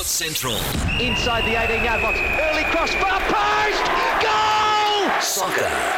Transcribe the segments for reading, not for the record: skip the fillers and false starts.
Sports Central. Inside the 18-yard box. Early cross, far post! Goal! Soccer.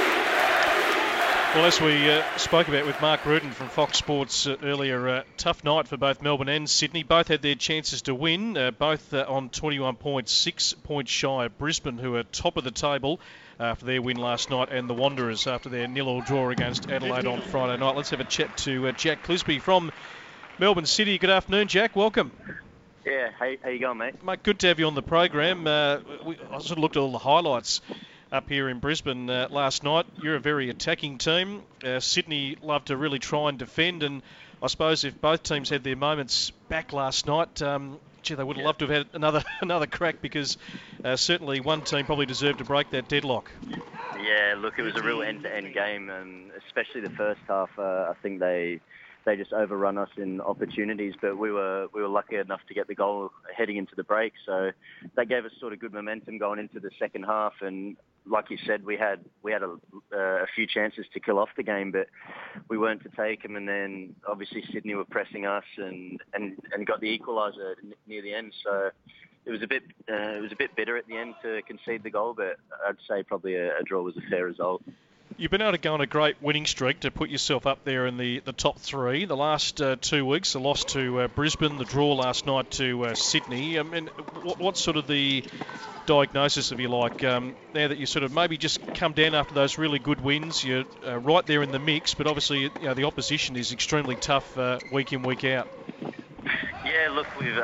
Well, as we spoke about with Mark Rudin from Fox Sports earlier, tough night for both Melbourne and Sydney. Both had their chances to win, both on 21 points, 6 points shy of Brisbane, who are top of the table after their win last night, and the Wanderers after their 0-0 draw against Adelaide on Friday night. Let's have a chat to Jack Clisby from Melbourne City. Good afternoon, Jack. Welcome. Yeah, how you going, mate? Mate, good to have you on the program. I sort of looked at all the highlights up here in Brisbane last night. You're a very attacking team. Sydney love to really try and defend, and I suppose if both teams had their moments back last night, they would have loved to have had another crack, because certainly one team probably deserved to break that deadlock. Yeah, look, it was a real end-to-end game, and especially the first half. I think they just overrun us in opportunities, but we were lucky enough to get the goal heading into the break, so that gave us sort of good momentum going into the second half. And like you said, we had a few chances to kill off the game, but we weren't to take them. And then obviously Sydney were pressing us and got the equaliser near the end. So it was a bit bitter at the end to concede the goal, but I'd say probably a draw was a fair result. You've been able to go on a great winning streak to put yourself up there in the top three. The last 2 weeks, the loss to Brisbane, the draw last night to Sydney. I mean, what's sort of the diagnosis, if you like, now that you sort of maybe just come down after those really good wins? You're right there in the mix, but obviously the opposition is extremely tough week in, week out. Yeah, look, we've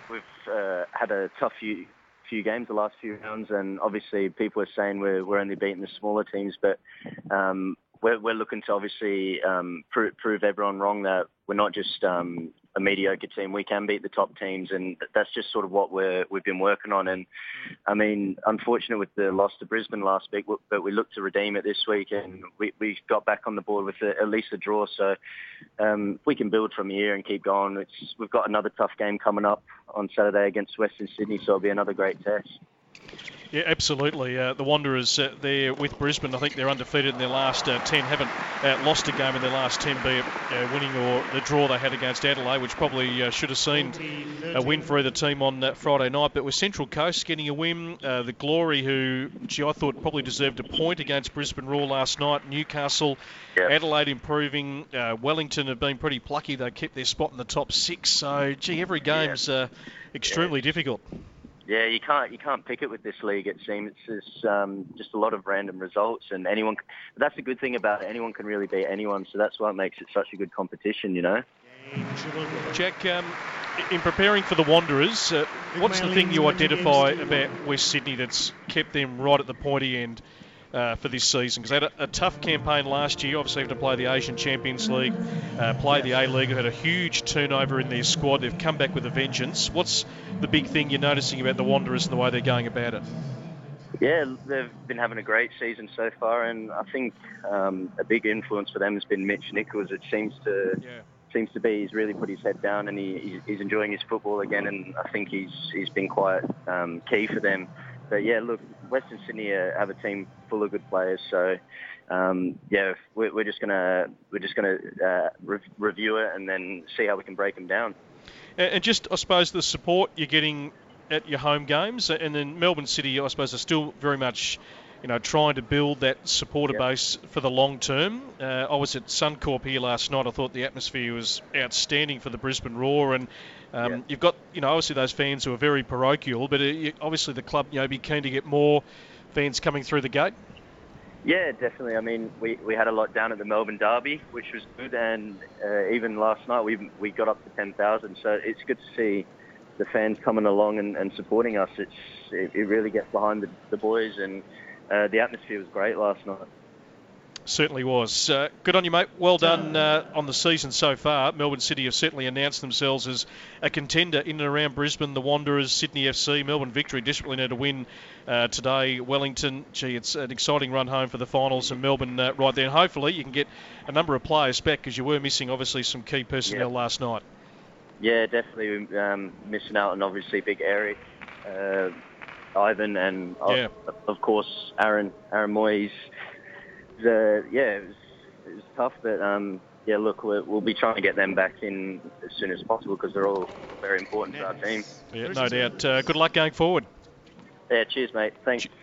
had a tough few games, the last few rounds, and obviously people are saying we're only beating the smaller teams, but we're looking to obviously prove everyone wrong, that we're not just a mediocre team. We can beat the top teams, and that's just sort of what we've been working on. And I mean, unfortunate with the loss to Brisbane last week, but we look to redeem it this week, and we got back on the board with at least a draw. So if we can build from here and keep going, we've got another tough game coming up on Saturday against Western Sydney, so it'll be another great test. Yeah, absolutely. The Wanderers, they're with Brisbane. I think they're undefeated in their last 10. Haven't lost a game in their last 10, be it winning or the draw they had against Adelaide, which probably should have seen a win for either team on Friday night. But with Central Coast getting a win, the Glory, who, I thought probably deserved a point against Brisbane Roar last night. Newcastle, Adelaide improving. Wellington have been pretty plucky. They kept their spot in the top 6. So, every game's extremely difficult. Yeah, you can't pick it with this league. It seems it's just a lot of random results, and anyone. That's the good thing about it. Anyone can really beat anyone, so that's why it makes it such a good competition, you know. Jack, in preparing for the Wanderers, what's the thing you identify about West Sydney that's kept them right at the pointy end for this season? Because they had a tough campaign last year, obviously having to play the Asian Champions League, play the A-League, who had a huge turnover in their squad. They've come back with a vengeance. What's the big thing you're noticing about the Wanderers and the way they're going about it? Yeah, they've been having a great season so far, and I think a big influence for them has been Mitch Nichols. It seems to be he's really put his head down, and he's enjoying his football again, and I think he's been quite key for them. But yeah, look, Western Sydney have a team full of good players, so we're just gonna review it and then see how we can break them down. And just, I suppose, the support you're getting at your home games, and then Melbourne City, I suppose, are still very much, trying to build that supporter base for the long term. I was at Suncorp here last night. I thought the atmosphere was outstanding for the Brisbane Roar, and you've got, obviously those fans who are very parochial, but obviously the club, be keen to get more fans coming through the gate. Yeah, definitely. I mean, we had a lot down at the Melbourne Derby, which was good, and even last night we got up to 10,000. So it's good to see the fans coming along and supporting us. It really gets behind the boys, and the atmosphere was great last night. Certainly was. Good on you, mate. Well done on the season so far. Melbourne City have certainly announced themselves as a contender in and around Brisbane. The Wanderers, Sydney FC, Melbourne Victory desperately need to win today. Wellington, it's an exciting run home for the finals, and Melbourne right there. And hopefully you can get a number of players back, because you were missing obviously some key personnel last night. Yeah, definitely missing out on obviously Big Eric, Ivan, and of course Aaron Moyes. It was tough, but yeah, look, we'll be trying to get them back in as soon as possible because they're all very important to our team. Yeah, no doubt. Good luck going forward. Yeah, cheers, mate. Thanks.